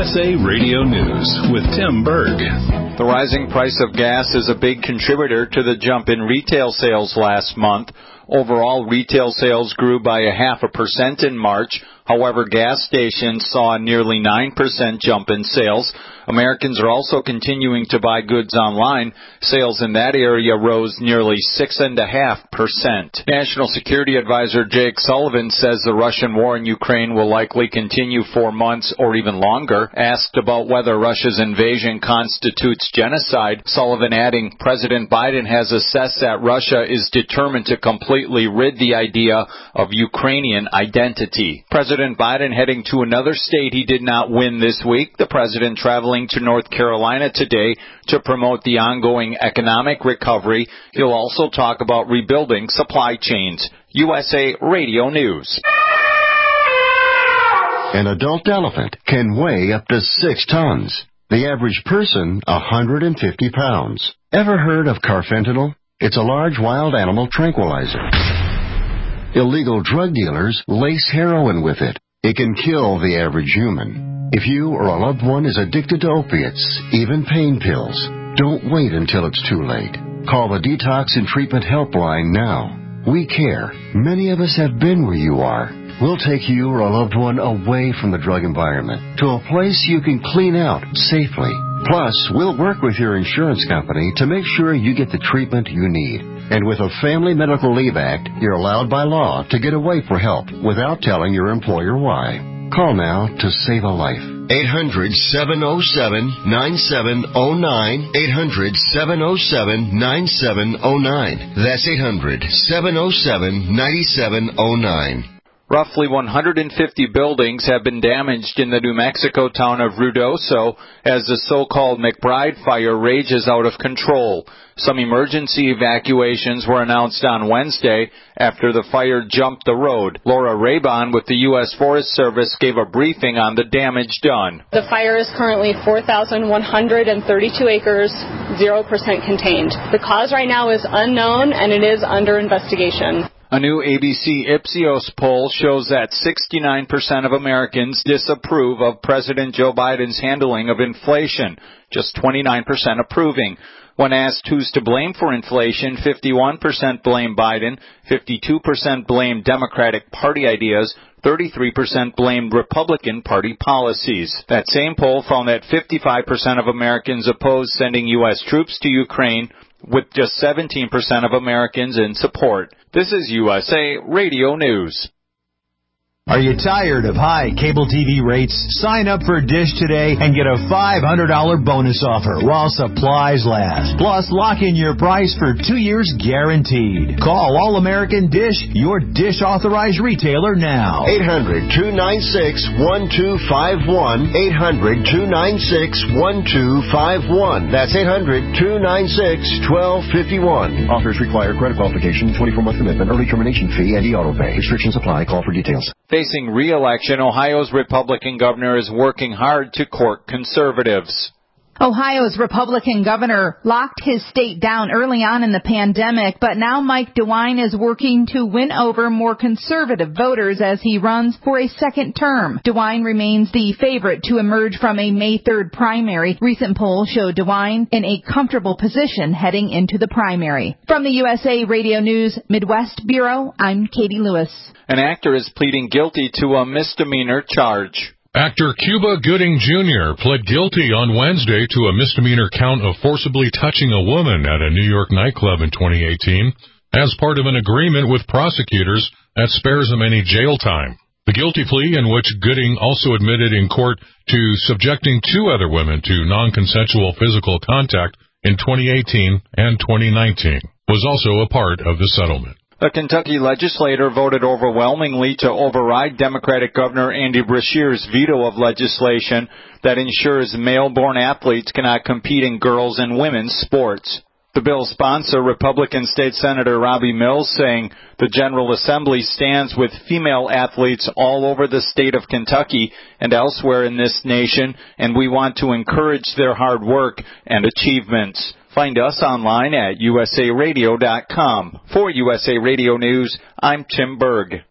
USA Radio News with Tim Berg. The rising price of gas is a big contributor to the jump in retail sales last month. Overall, retail sales grew by 0.5% in March. However, gas stations saw a nearly 9% jump in sales. Americans are also continuing to buy goods online. Sales in that area rose nearly 6.5%. National Security Advisor Jake Sullivan says the Russian war in Ukraine will likely continue for months or even longer. Asked about whether Russia's invasion constitutes genocide, Sullivan adding, President Biden has assessed that Russia is determined to completely rid the idea of Ukrainian identity. President Biden heading to another state he did not win this week. The president traveling to North Carolina today to promote the ongoing economic recovery. He'll also talk about rebuilding supply chains. USA Radio News. An adult elephant can weigh up to 6 tons. The average person, 150 pounds. Ever heard of carfentanil? It's a large wild animal tranquilizer. Illegal drug dealers lace heroin with it. It can kill the average human. If you or a loved one is addicted to opiates, even pain pills, don't wait until it's too late. Call the Detox and Treatment Helpline now. We care. Many of us have been where you are. We'll take you or a loved one away from the drug environment to a place you can clean out safely. Plus, we'll work with your insurance company to make sure you get the treatment you need. And with a Family Medical Leave Act, you're allowed by law to get away for help without telling your employer why. Call now to save a life. 800-707-9709. 800-707-9709. That's 800-707-9709. Roughly 150 buildings have been damaged in the New Mexico town of Ruidoso as the so-called McBride fire rages out of control. Some emergency evacuations were announced on Wednesday after the fire jumped the road. Laura Raybon with the U.S. Forest Service gave a briefing on the damage done. The fire is currently 4,132 acres, 0% contained. The cause right now is unknown and it is under investigation. A new ABC Ipsos poll shows that 69% of Americans disapprove of President Joe Biden's handling of inflation, just 29% approving. When asked who's to blame for inflation, 51% blame Biden, 52% blame Democratic Party ideas, 33% blamed Republican Party policies. That same poll found that 55% of Americans oppose sending U.S. troops to Ukraine, with just 17% of Americans in support. This is USA Radio News. Are you tired of high cable TV rates? Sign up for Dish today and get a $500 bonus offer while supplies last. Plus, lock in your price for 2 years guaranteed. Call All-American Dish, your Dish authorized retailer now. 800-296-1251. 800-296-1251. That's 800-296-1251. Offers require credit qualification, 24-month commitment, early termination fee, and e-auto pay. Restrictions apply. Call for details. Facing re-election, Ohio's Republican governor is working hard to court conservatives. Ohio's Republican governor locked his state down early on in the pandemic, but now Mike DeWine is working to win over more conservative voters as he runs for a second term. DeWine remains the favorite to emerge from a May 3rd primary. Recent polls show DeWine in a comfortable position heading into the primary. From the USA Radio News Midwest Bureau, I'm Katie Lewis. An actor is pleading guilty to a misdemeanor charge. Actor Cuba Gooding Jr. pled guilty on Wednesday to a misdemeanor count of forcibly touching a woman at a New York nightclub in 2018 as part of an agreement with prosecutors that spares him any jail time. The guilty plea, in which Gooding also admitted in court to subjecting 2 other women to non-consensual physical contact in 2018 and 2019, was also a part of the settlement. A Kentucky legislator voted overwhelmingly to override Democratic Governor Andy Beshear's veto of legislation that ensures male-born athletes cannot compete in girls' and women's sports. The bill's sponsor, Republican State Senator Robbie Mills, saying the General Assembly stands with female athletes all over the state of Kentucky and elsewhere in this nation, and we want to encourage their hard work and achievements. Find us online at usaradio.com. For USA Radio News, I'm Tim Berg.